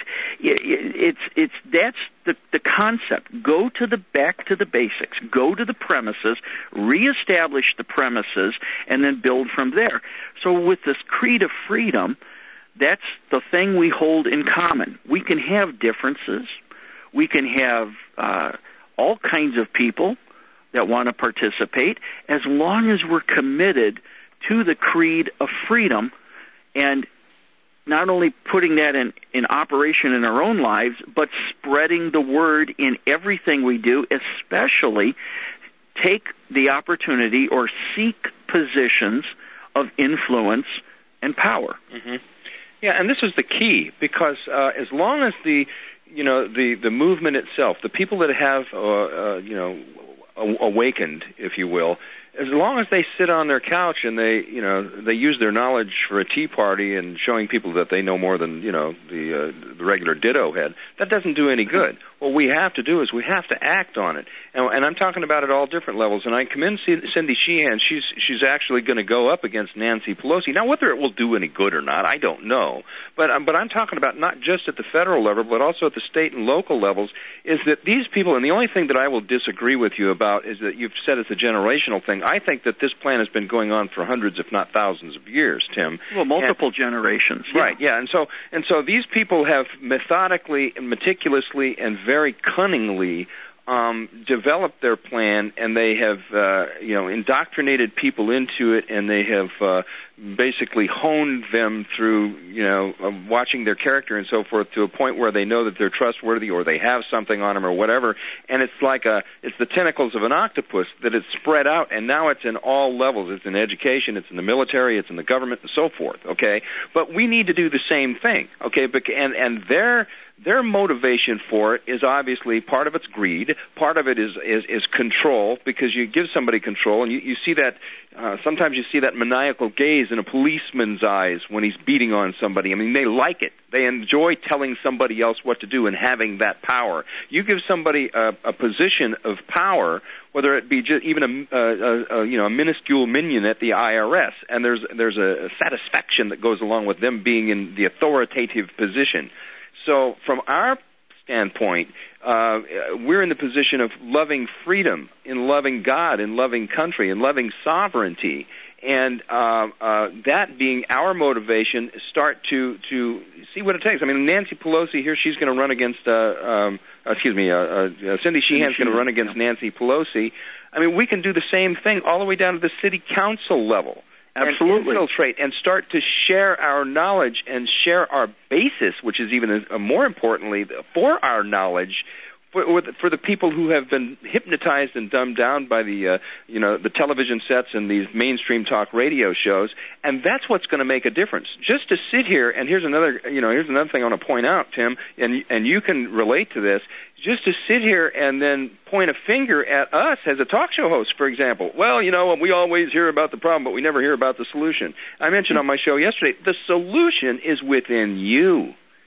the concept. Go back to the basics. Go to the premises, reestablish the premises, and then build from there. So with this creed of freedom, that's the thing we hold in common. We can have differences. We can have all kinds of people that want to participate, as long as we're committed to the creed of freedom and not only putting that in operation in our own lives, but spreading the word in everything we do, especially take the opportunity or seek positions of influence and power. Mm-hmm. Yeah, and this is the key, because as long as the movement itself, the people that have awakened, if you will, as long as they sit on their couch and they use their knowledge for a tea party and showing people that they know more than the regular ditto head, that doesn't do any good. What we have to do is we have to act on it, and I'm talking about at all different levels. And I commend Cindy Sheehan. She's actually going to go up against Nancy Pelosi. Now, whether it will do any good or not, I don't know. But I'm talking about not just at the federal level, but also at the state and local levels. Is that these people? And the only thing that I will disagree with you about is that you've said it's a generational thing. I think that this plan has been going on for hundreds, if not thousands, of years, Tim. Well, multiple generations. Yeah. Right. Yeah. And so these people have methodically and meticulously and very cunningly developed their plan, and they have indoctrinated people into it, and they have basically honed them through watching their character and so forth to a point where they know that they're trustworthy or they have something on them or whatever. And it's like it's the tentacles of an octopus that it's spread out, and now it's in all levels. It's in education, it's in the military, it's in the government, and so forth. Okay, but we need to do the same thing. Okay, and their motivation for it is obviously part of it's greed, part of it is control, because you give somebody control, and you see that sometimes you see that maniacal gaze in a policeman's eyes when he's beating on somebody. I mean, they like it. They enjoy telling somebody else what to do and having that power. You give somebody a position of power, whether it be just even a minuscule minion at the IRS, and there's a satisfaction that goes along with them being in the authoritative position. So from our standpoint, we're in the position of loving freedom, in loving God, in loving country, in loving sovereignty. And that being our motivation, start to see what it takes. I mean, Nancy Pelosi here, she's going to run against, Cindy Sheehan's going to run against Nancy Pelosi. I mean, we can do the same thing all the way down to the city council level. Absolutely. And infiltrate and start to share our knowledge and share our basis, which is even more importantly, for our knowledge, for the people who have been hypnotized and dumbed down by the television sets and these mainstream talk radio shows, and that's what's going to make a difference. Just to sit here, and here's another thing I want to point out, Tim, and you can relate to this. Just to sit here and then point a finger at us as a talk show host, for example. Well, we always hear about the problem, but we never hear about the solution. I mentioned on my show yesterday, the solution is within you.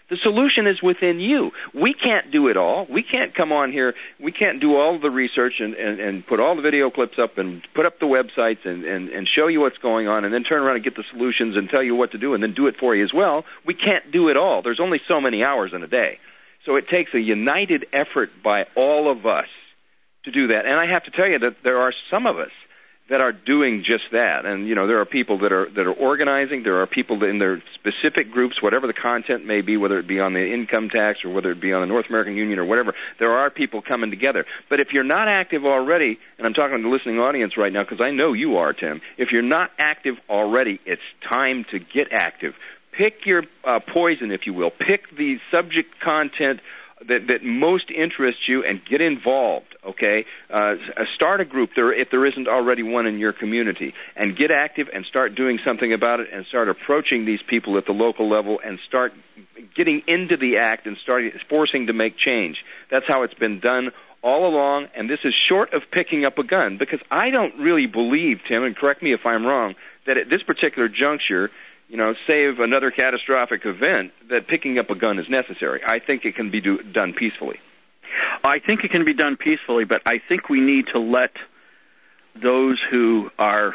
The solution is within you. We can't do it all. We can't come on here. We can't do all the research and put all the video clips up and put up the websites and show you what's going on and then turn around and get the solutions and tell you what to do and then do it for you as well. We can't do it all. There's only so many hours in a day. So it takes a united effort by all of us to do that. And I have to tell you that there are some of us that are doing just that. And, there are people that are organizing. There are people in their specific groups, whatever the content may be, whether it be on the income tax or whether it be on the North American Union or whatever, there are people coming together. But if you're not active already, and I'm talking to the listening audience right now because I know you are, Tim, if you're not active already, it's time to get active. Pick your poison, if you will. Pick the subject content that most interests you and get involved, okay? Start a group if there isn't already one in your community, and get active and start doing something about it and start approaching these people at the local level and start getting into the act and start forcing to make change. That's how it's been done all along, and this is short of picking up a gun, because I don't really believe, Tim, and correct me if I'm wrong, that at this particular juncture, save another catastrophic event, that picking up a gun is necessary. I think it can be done peacefully. I think it can be done peacefully, but I think we need to let those who are,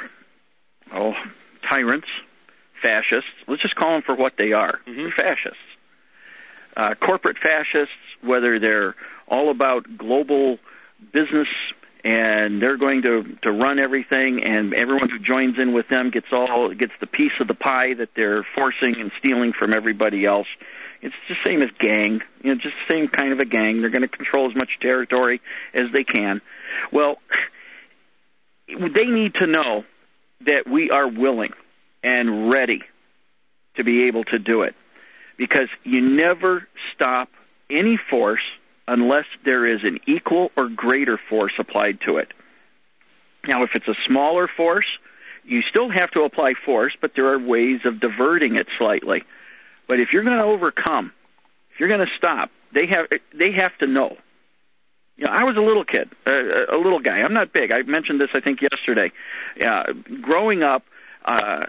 tyrants, fascists, let's just call them for what they are, fascists. Corporate fascists, whether they're all about global business and they're going to run everything, and everyone who joins in with them gets the piece of the pie that they're forcing and stealing from everybody else. It's the same as gang, just the same kind of a gang. They're going to control as much territory as they can. Well, they need to know that we are willing and ready to be able to do it, because you never stop any force unless there is an equal or greater force applied to it. Now, if it's a smaller force, you still have to apply force, but there are ways of diverting it slightly. But if you're going to overcome, if you're going to stop, they have to know. I was a little kid, a little guy. I'm not big. I mentioned this, I think, yesterday. Growing up as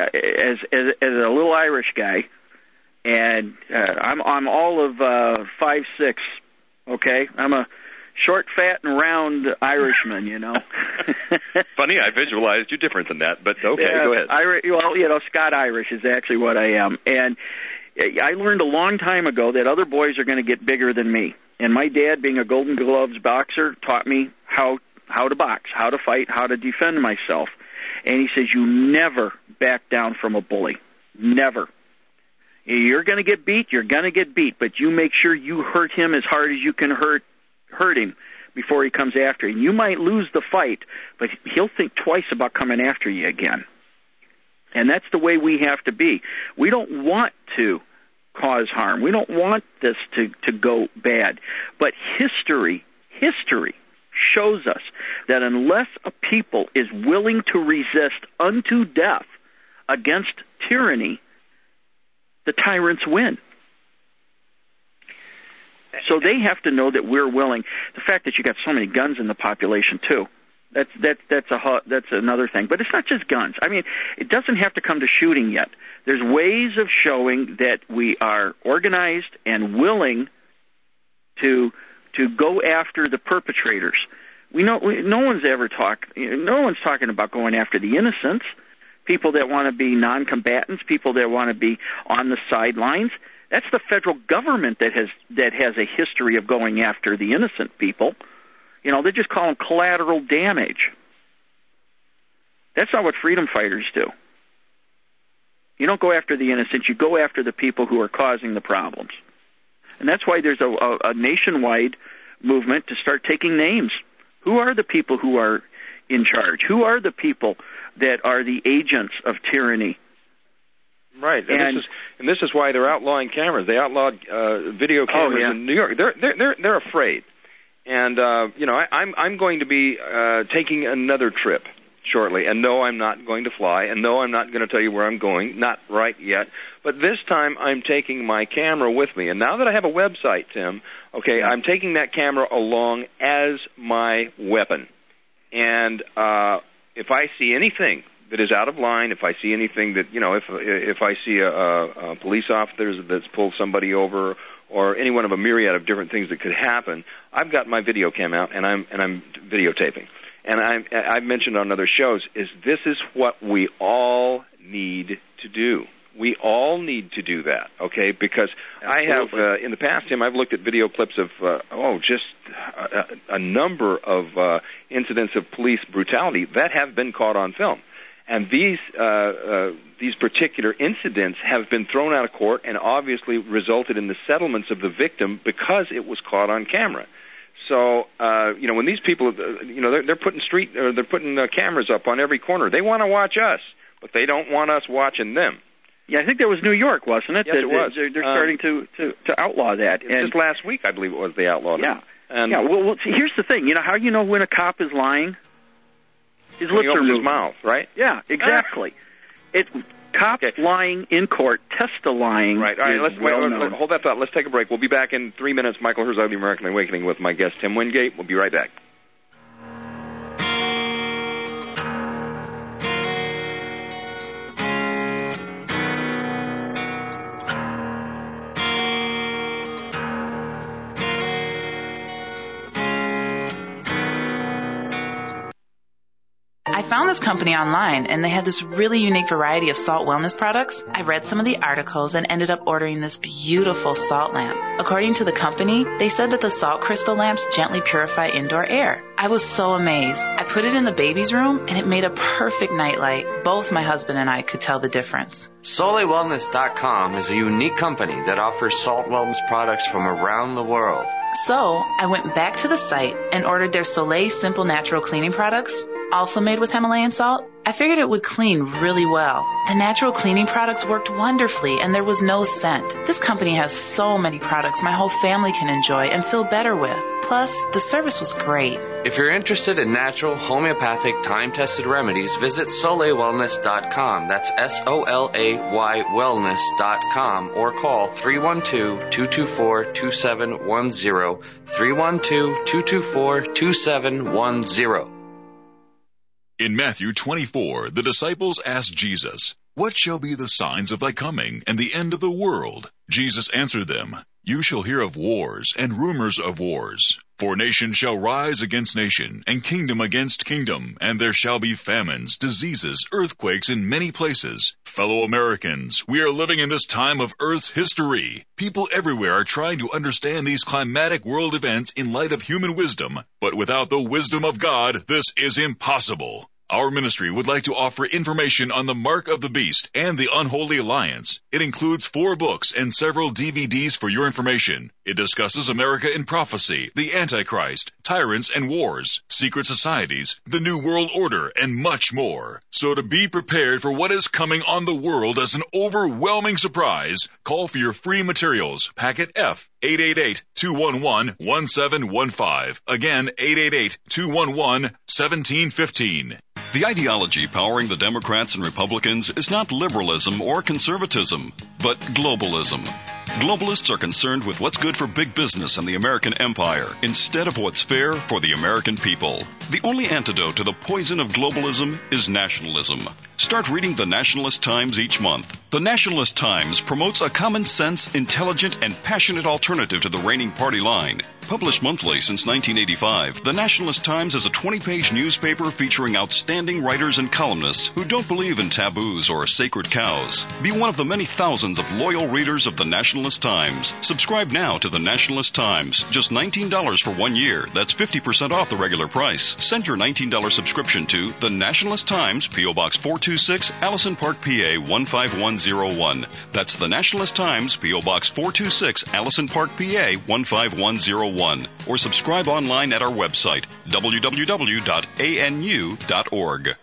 a little Irish guy, and I'm all of 5'6". Okay, I'm a short, fat, and round Irishman, Funny, I visualized you different than that, but okay, go ahead. Scott Irish is actually what I am. And I learned a long time ago that other boys are going to get bigger than me. And my dad, being a Golden Gloves boxer, taught me how to box, how to fight, how to defend myself. And he says, you never back down from a bully. Never. You're going to get beat, but you make sure you hurt him as hard as you can hurt him before he comes after you. You might lose the fight, but he'll think twice about coming after you again. And that's the way we have to be. We don't want to cause harm. We don't want this to go bad. But history shows us that unless a people is willing to resist unto death against tyranny, the tyrants win. So they have to know that we're willing. The fact that you got so many guns in the population too, that's another thing. But it's not just guns. I mean, it doesn't have to come to shooting yet. There's ways of showing that we are organized and willing to go after the perpetrators. No one's talking about going after the innocents. People that want to be non-combatants, people that want to be on the sidelines. That's the federal government that has a history of going after the innocent people. They just call them collateral damage. That's not what freedom fighters do. You don't go after the innocent, you go after the people who are causing the problems. And that's why there's a nationwide movement to start taking names. Who are the people who are in charge? Who are the people that are the agents of tyranny? Right, and this is why they're outlawing cameras. They outlawed video cameras in New York. They're afraid, and I'm going to be taking another trip shortly. And no, I'm not going to fly, and no, I'm not going to tell you where I'm going. Not right yet. But this time, I'm taking my camera with me. And now that I have a website, Tim, I'm taking that camera along as my weapon. And if I see anything that is out of line, if I see anything that, if I see a police officer that's pulled somebody over, or any one of a myriad of different things that could happen, I've got my video cam out and I'm videotaping. And I've mentioned on other shows this is what we all need to do. We all need to do that, okay? Because absolutely. I have, in the past, Tim, I've looked at video clips of, just a number of incidents of police brutality that have been caught on film. And these particular incidents have been thrown out of court and obviously resulted in the settlements of the victim because it was caught on camera. So, when these people, they're putting cameras up on every corner. They want to watch us, but they don't want us watching them. Yeah, I think that was New York, wasn't it? Yes, it was. They're starting to outlaw that. And just last week, I believe it was, they outlawed it. Yeah. Well, see, here's the thing. How you know when a cop is lying? His lips are moving. His mouth, right? Yeah, exactly. Cops lying in court, test lying. Right. All right. Let's hold that thought. Let's take a break. We'll be back in 3 minutes. Michael Herzog, The American Awakening, with my guest Tim Wingate. We'll be right back. I found this company online, and they had this really unique variety of salt wellness products. I read some of the articles and ended up ordering this beautiful salt lamp. According to the company, they said that the salt crystal lamps gently purify indoor air. I was so amazed. I put it in the baby's room, and it made a perfect nightlight. Both my husband and I could tell the difference. SoleilWellness.com is a unique company that offers salt wellness products from around the world. So I went back to the site and ordered their Soleil Simple Natural Cleaning products, also made with Himalayan salt. I figured it would clean really well. The natural cleaning products worked wonderfully, and there was no scent. This company has so many products my whole family can enjoy and feel better with. Plus, the service was great. If you're interested in natural, homeopathic, time-tested remedies, visit SoleilWellness.com. That's SOLAY wellness.com, or call 312-224-2710, 312-224-2710. In Matthew 24, the disciples asked Jesus, "What shall be the signs of thy coming and the end of the world?" Jesus answered them, "You shall hear of wars and rumors of wars. For nation shall rise against nation, and kingdom against kingdom, and there shall be famines, diseases, earthquakes in many places. Fellow Americans, we are living in this time of Earth's history. People everywhere are trying to understand these climatic world events in light of human wisdom, but without the wisdom of God, this is impossible. Our ministry would like to offer information on the Mark of the Beast and the Unholy Alliance. It includes 4 books and several DVDs for your information. It discusses America in prophecy, the Antichrist, tyrants and wars, secret societies, the New World Order, and much more. So to be prepared for what is coming on the world as an overwhelming surprise, call for your free materials, packet F, 888-211-1715. Again, 888-211-1715. The ideology powering the Democrats and Republicans is not liberalism or conservatism, but globalism. Globalists are concerned with what's good for big business and the American empire instead of what's fair for the American people. The only antidote to the poison of globalism is nationalism. Start reading the Nationalist Times each month. The Nationalist Times promotes a common sense, intelligent, and passionate alternative to the reigning party line. Published monthly since 1985, the Nationalist Times is a 20-page newspaper featuring outstanding writers and columnists who don't believe in taboos or sacred cows. Be one of the many thousands of loyal readers of the Nationalist Times. Subscribe now to the Nationalist Times. Just $19 for 1 year. That's 50% off the regular price. Send your $19 subscription to the Nationalist Times, P.O. Box 426, Allison Park, PA 15101. That's the Nationalist Times, P.O. Box 426, Allison Park, PA 15101. Or subscribe online at our website, www.anu.org.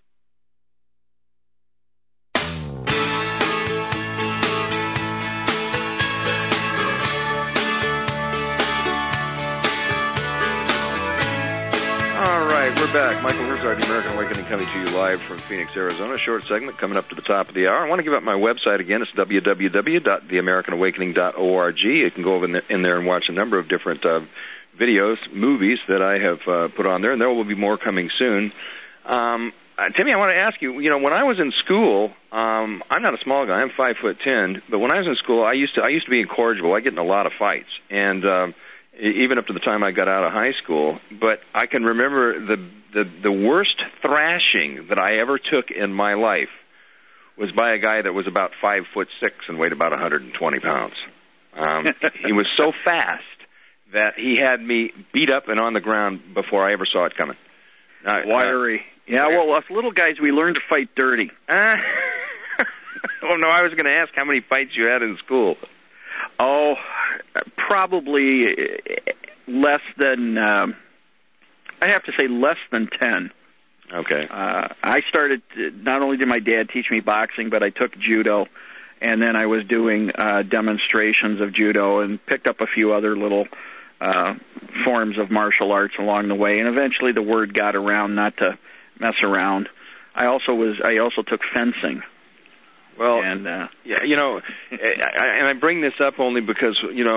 All right, we're back. Michael Herzog, The American Awakening, coming to you live from Phoenix, Arizona. Short segment coming up to the top of the hour. I want to give up my website again. It's www.theamericanawakening.org. You can go over in there and watch a number of different videos, movies that I have put on there, and there will be more coming soon. Timmy, I want to ask you, when I was in school, I'm not a small guy, I'm 5'10", but when I was in school, I used to be incorrigible. I get in a lot of fights, and even up to the time I got out of high school. But I can remember the worst thrashing that I ever took in my life was by a guy that was about 5'6" and weighed about 120 pounds. He was so fast that he had me beat up and on the ground before I ever saw it coming. Wiry. Yeah, well, us little guys, we learn to fight dirty. Oh, no, I was going to ask how many fights you had in school. Oh, probably less than, I have to say less than 10. Okay. I started, not only did my dad teach me boxing, but I took judo, and then I was doing demonstrations of judo and picked up a few other little forms of martial arts along the way, and eventually the word got around not to mess around. I also took fencing. Well, and yeah, and I bring this up only because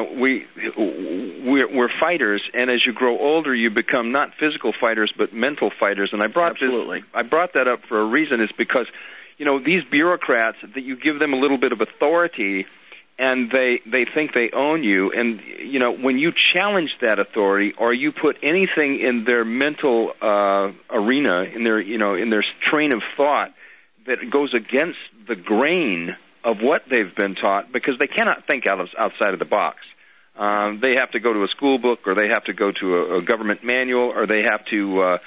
we're fighters, and as you grow older, you become not physical fighters but mental fighters. And I brought that up for a reason. Is because these bureaucrats, that you give them a little bit of authority, and they think they own you, and when you challenge that authority or you put anything in their mental arena, in their train of thought that goes against the grain of what they've been taught, because they cannot think outside of the box. They have to go to a school book, or they have to go to a government manual, or they have to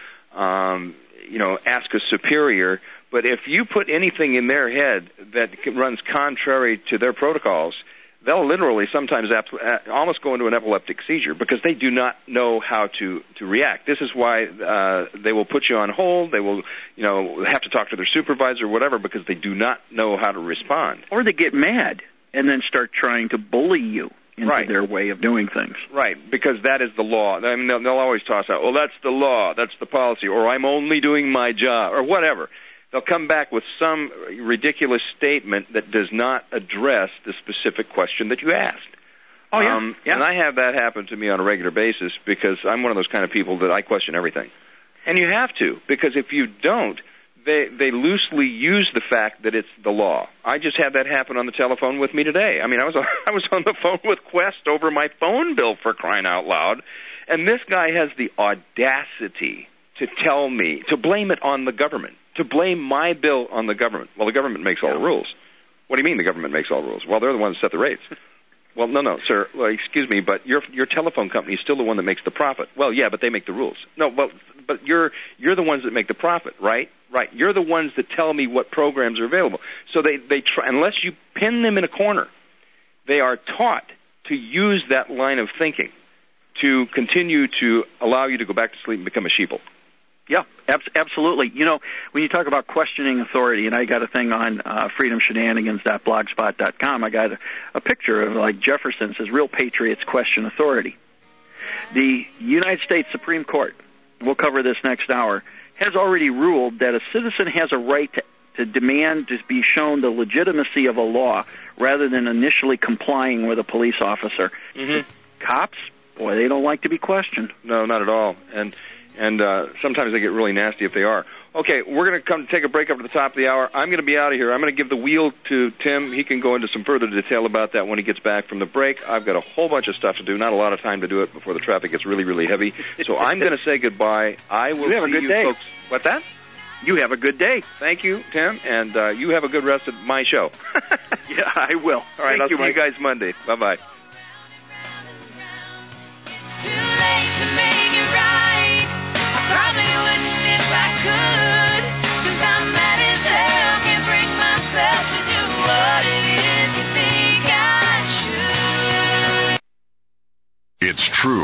ask a superior. But if you put anything in their head that runs contrary to their protocols, they'll literally sometimes almost go into an epileptic seizure, because they do not know how to react. This is why they will put you on hold. They will, have to talk to their supervisor or whatever, because they do not know how to respond. Or they get mad and then start trying to bully you into their way of doing things. Right, because that is the law. I mean, they'll always toss out, well, that's the law, that's the policy, or I'm only doing my job, or whatever. They'll come back with some ridiculous statement that does not address the specific question that you asked. Oh, yeah. And I have that happen to me on a regular basis, because I'm one of those kind of people that I question everything. And you have to, because if you don't, they loosely use the fact that it's the law. I just had that happen on the telephone with me today. I mean, I was on the phone with Quest over my phone bill, for crying out loud, and this guy has the audacity to tell me, to blame it on the government, to blame my bill on the government. Well, the government makes all the rules. What do you mean the government makes all the rules? Well, they're the ones that set the rates. Well, no, sir. Well, excuse me, but your telephone company is still the one that makes the profit. Well, yeah, but they make the rules. No, but you're the ones that make the profit, right? Right. You're the ones that tell me what programs are available. So they try, unless you pin them in a corner, they are taught to use that line of thinking to continue to allow you to go back to sleep and become a sheeple. Yeah, absolutely. When you talk about questioning authority, and I got a thing on freedomshenanigans.blogspot.com, I got a picture of, like, Jefferson says, real patriots question authority. The United States Supreme Court, we'll cover this next hour, has already ruled that a citizen has a right to demand to be shown the legitimacy of a law rather than initially complying with a police officer. Mm-hmm. Cops, boy, they don't like to be questioned. No, not at all. And sometimes they get really nasty if they are. Okay, we're going to come take a break up at the top of the hour. I'm going to be out of here. I'm going to give the wheel to Tim. He can go into some further detail about that when he gets back from the break. I've got a whole bunch of stuff to do, not a lot of time to do it before the traffic gets really, really heavy. So I'm going to say goodbye. I will have a good day, folks. What's that? You have a good day. Thank you, Tim, and you have a good rest of my show. Yeah, I will. All right, I'll see you guys Monday. Bye-bye. It's too late to make it right. I probably wouldn't if I could, 'cause I'm mad as hell, can't bring myself to do what it is you think I should. It's true.